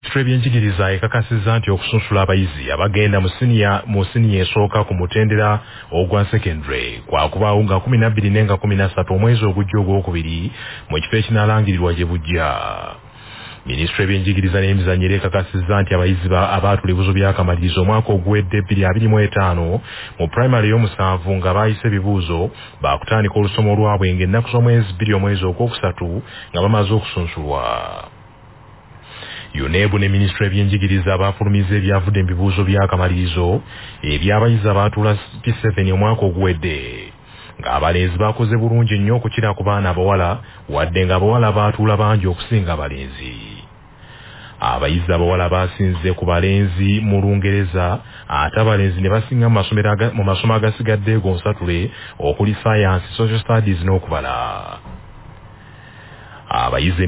Minisitule y'ebyenjigiriza ekakasizza nti okusunsula abayizi abagenda mu siniya esooka ku mutendera ogwa secondary kwakubaawo nga 12 nenga 13 omwezi ogujja ogwokubiri mu kifo ekinaalangirirwa gye bujja. Minisitule y'ebyenjigiriza n'emizannyo ekakasizza nti abayizi abaatula ebibuuzo by'akamalirizo omwaka oguwedde 2025 mu primary y'omusanvu nga baayise ebibuuzo baakutandika olusoma lwabwe ng'ennaku z'omwezi 2 omwezi ogwokusatu nga bamaze okusunsulwa. UNEB ne Minisitule y'ebyenjigiriza baafulumiza ebyavudde mu bibuuzo by'akamalirizo eby'abayizi abaatula P7 omwaka oguwedde. Ng'abalenzi bakoze bulungi nnyo okukira ku baana abawala wadde ng'abawala baatula bangi okusinga abalenzi. Abayizi abawala basinze ku balenzi mu Lungereza ate abalenzi ne basinga mu masomo agasigadde gonsatule okuli science, social studies n'okubala. Abayizi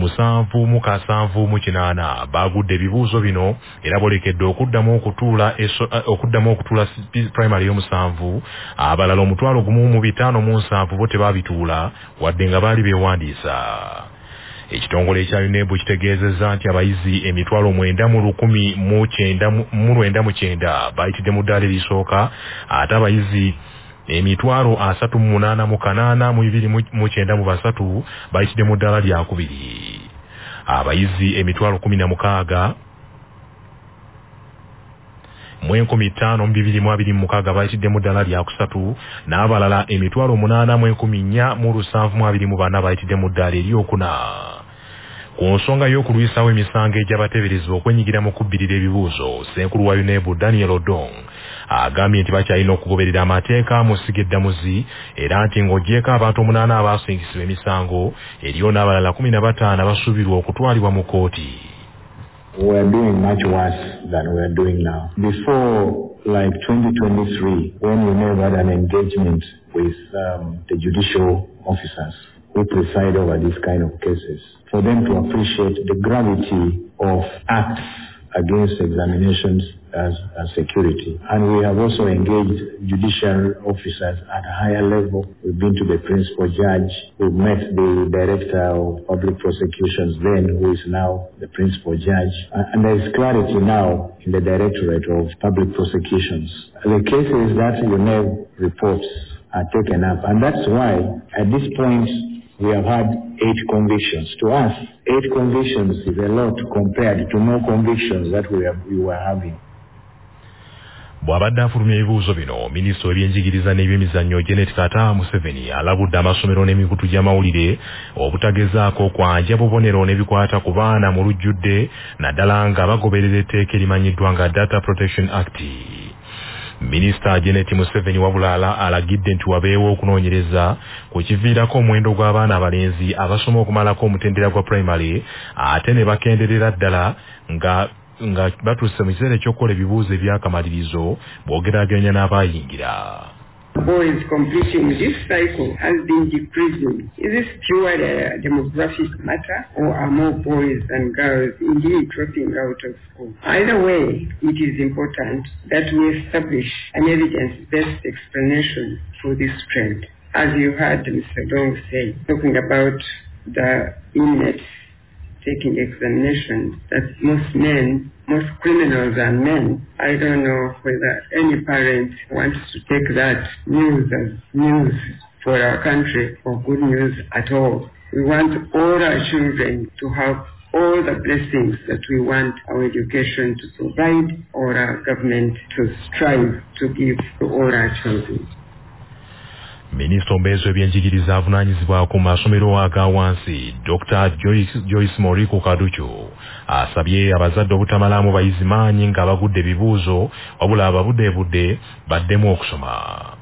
7,778 baagudde ebibuuzo bino era bolekedde okuddamu okutuula primary y'omusanvu, abalala 1,507 bo tebaabituula wadde nga baali beewandiisa. Ekitongole ekya UNEB kitegeezezza nti abayizi 9,999 baayitidde mu ddaala erisooka ate abayizi 388,293 bayitidde mu ddaala lyakubiri. Abayizi 16,526 bayitidde mu ddaala lyakusatu n'abalala 8,424 bayitidde mu ddaala eryokuna. Ku nsonga y'okulwisawo emisango egy'abateeberezebwa okwenyigira mu kubbirira ebibuuzo, Ssenkulu wa UNEB Daniel Odong agambye nti bakyalina okugoberera amateeka mu sigaddamuzi era nti ng'oggyeko abantu 8 abaasingisibwa emisango eriyo n'abalala 15 basuubirwa okutwalibwa mu kkooti. We are doing much worse than we are doing now. Before, like 2023, when UNEB had an engagement with the judicial officers who preside over these kind of cases, for them to appreciate the gravity of acts against examinations as security. And we have also engaged judicial officers at a higher level. We've been to the principal judge. We've met the director of public prosecutions then, who is now the principal judge. And there is clarity now in the directorate of public prosecutions. The cases that UNEB reports are taken up. And that's why at this point we have had 8 convictions. To us, 8 convictions is a lot compared to no convictions that we were having. Bw'abadde afulumya ebibuuzo bino, Minisita w'ebyenjigiriza n'ebyemizannyo Janet Kata Museveni alabudde amasomero n'emikutu gy'amawulire obutagezaako kwanja bubonero n'ebikwata ku baana mu lujjudde naddala nga bagoberera etteeka erimanyiddwa nga Data Protection Act. Minisita Janet Museveni wabula alagidde nti wabeewo okunoonyereza ku kiviirako omuwendo gw'abaana abalenzi abasoma okumalako omutendera gwa primary ate ne bakenderera ddala nga batuuse mu kiseera ekyokukola ebibuuzo ebyakamalirizo boogeraganya n'abaayingira. Boys completing this cycle has been decreasing. Is this purely a demographic matter, or are more boys and girls indeed dropping out of school? Either way, it is important that we establish an evidence-based explanation for this trend. As you heard Mr. Dong say, talking about the inmates taking examinations, that most criminals are men. I don't know whether any parent wants to take that news as news for our country or good news at all. We want all our children to have all the blessings that we want our education to provide, or our government to strive to give to all our children. Minisita ombeezi w'ebyenjigiriza avunaanyizibwa ku masomero aga wansi Dr. Joyce Moriko Kaducho asabye abazadde obutamalamu bayizi maanyi nga bagudde ebibuuzo wabula ababudeebudde baddemu okusoma.